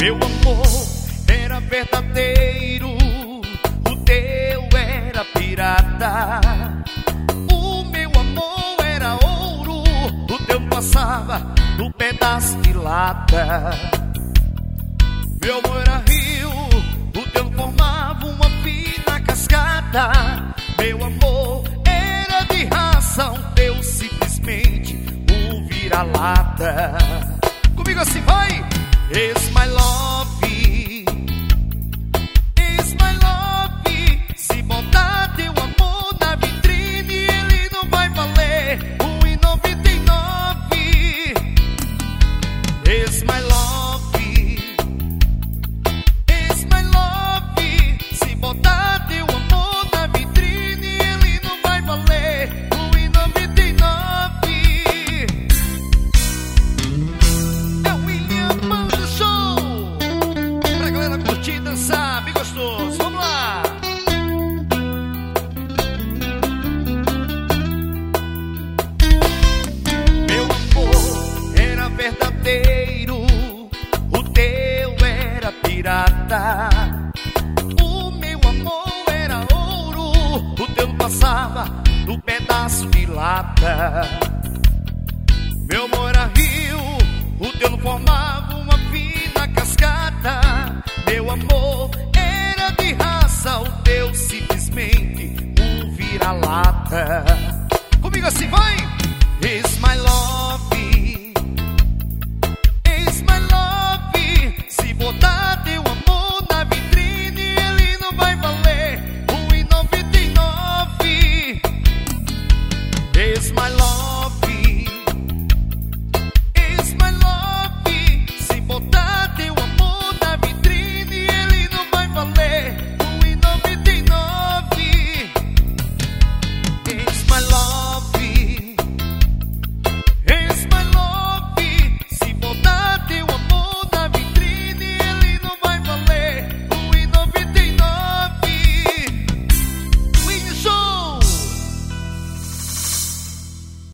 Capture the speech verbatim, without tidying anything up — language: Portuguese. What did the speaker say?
Meu amor era verdadeiro, o teu era pirata. O meu amor era ouro, o teu passava no pedaço de lata. Meu amor era rio, o teu formava uma fina cascata. Meu amor era de raça, o teu simplesmente um vira-lata. Comigo assim vai! It's my love, it's my love. Se botar teu amor na vitrine, ele não vai valer um e noventa e nove. It's my love, it's my love. Se botar teu amor na vitrine, ele não vai valer um e noventa e nove. É o William Banda Show, pra galera curtir, dançar, bem gostoso. Vamos lá! Meu amor era verdadeiro, o teu era pirata. O meu amor era ouro, o teu passava no pedaço de lata. Meu amor era rio, o teu formava uma fina cascata. Meu amor era de raça, o teu simplesmente um vira-lata. Comigo assim vai! It's my love, it's my love. Se botar teu amor na vitrine, ele não vai valer um e noventa e nove. It's my love.